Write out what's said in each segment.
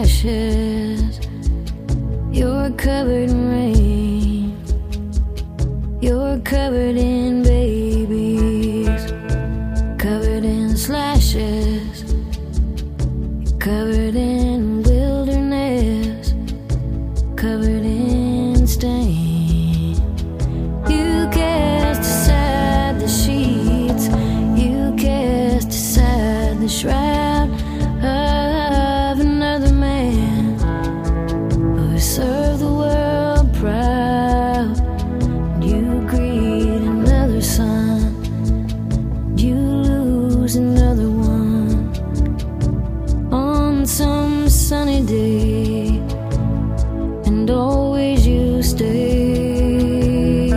ashes. You're covered in rain. You're covered in babies, covered in slashes, covered in wilderness, covered in stain. You cast aside the sheets, you cast aside the shroud of another man who served the world proud. You greet another son, you lose another one on some sunny day, and always you stay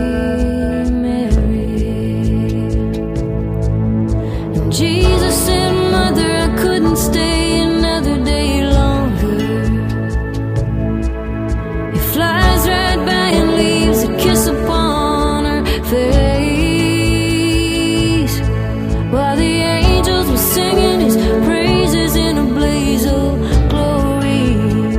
married. And Jesus said, Mother, I couldn't stay another day longer. He flies right by and leaves a kiss upon her face, while the angels were singing his praises in a blaze of glory.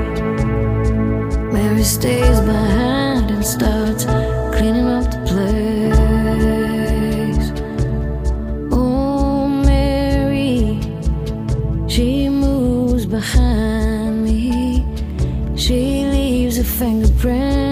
Mary stays behind and starts cleaning up the place. Oh, Mary, she moves behind me. She leaves a fingerprint